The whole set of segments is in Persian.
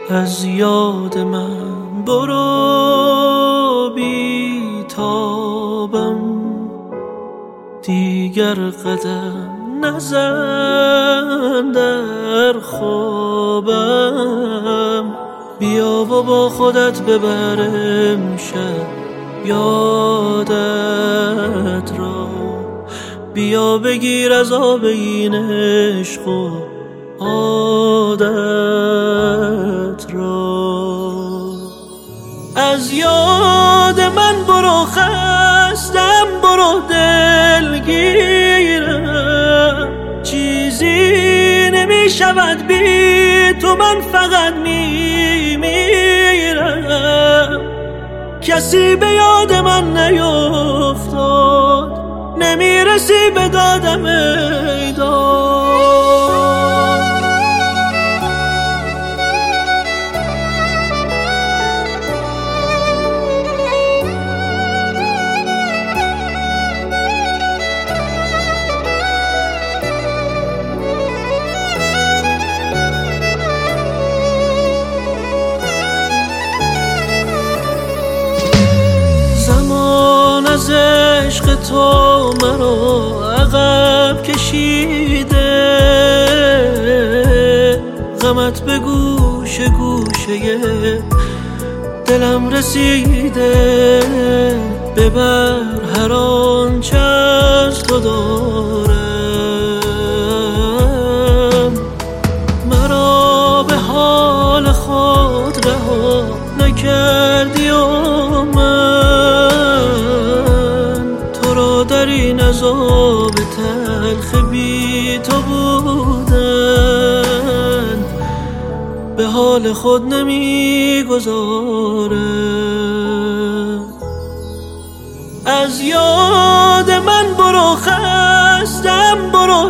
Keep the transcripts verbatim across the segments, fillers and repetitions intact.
از یاد من برو بی تابم، دیگر قدم نزن در خوابم. بیا و با خودت ببرم شب یادت را، بیا بگیر از آب این عشق و عادت را. از یاد من برو خستم، برو دلگیرم، چیزی نمی شود بی تو، من فقط می میرم. کسی به یاد من نیفتاد، نمیرسی به دادم ای داد. از عشق تو مرا عقب کشیده، غمت به گوش گوشه دلم رسیده. ببر هر آنچه از تو دارم، مرا به حال خود رها نکردی و در این عذاب تلخ بی تو بودن به حال خود نمی گذارم. از یاد من برو خستم، برو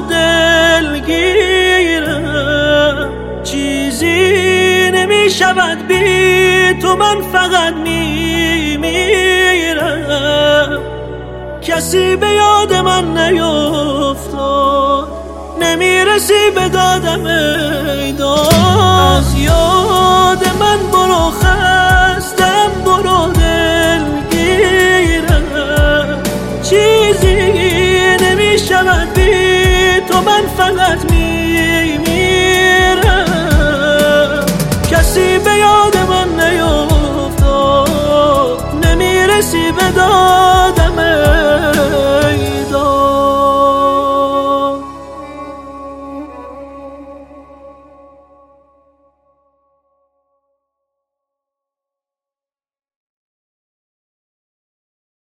دلگیرم، چیزی نمی شود بی تو، من فقط می میرم. کسی به یاد من نیفتاد، نمیرسی به دادم ای داد. از یاد من برو خستم، برو دلگیرم، چیزی نمی شود بی تو، من فقط می میرم. کسی به یاد